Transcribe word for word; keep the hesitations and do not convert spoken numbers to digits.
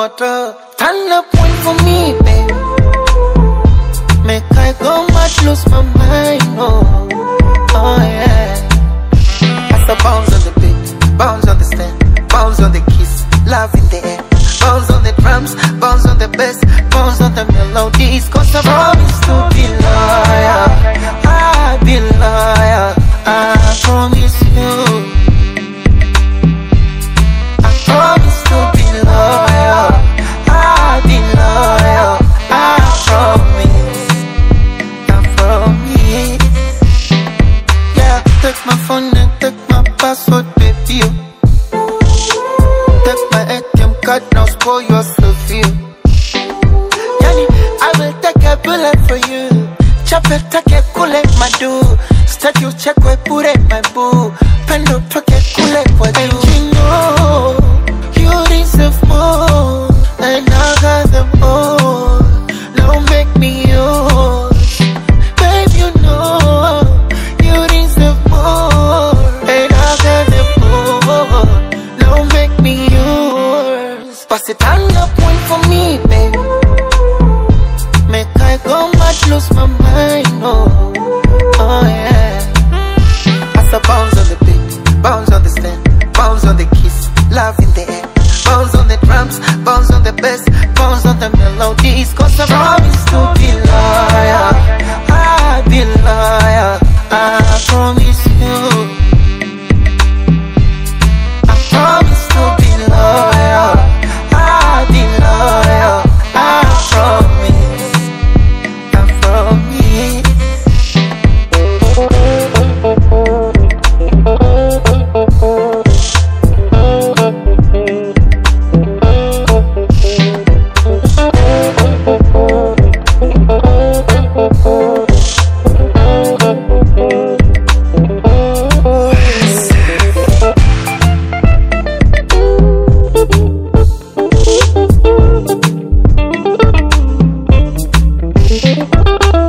water. Turn up one for me, baby. Make I go mad, lose my mind, oh, oh yeah. As the bounce on the beat, bounce on the stand, bounce on the kiss, love in the air. Bounce on the drums, bounce on the bass, bounce on the melodies. Cause I promise to be loyal, I be loyal, I promise you. I promise to be loyal, I be loyal, I promise, I promise. Yeah, take my phone and take my password, baby. Take my A T M card, now spoil yourself, you. Yani, I will take a bullet for you. Chop it, take a bullet, my do. Start you check where put it, my boo. Pendo, take a bullet for you. And you know, you deserve more. And I got them all. Now make me yours. Babe, you know, you deserve more. And I got them all. Now make me yours. Pass it on up one for me, baby. Make I go mad, lose my mind, oh, oh yeah. As I bounce on the beat, bounce on the stand, bounce on the kiss, love in the air. Bounce on the drums, bounce on the bass, bounce on the melodies. Cause I promise to be loyal, I be loyal, I promise you. I promise to be loyal, I be loyal, I promise, I promise. We'll be right back.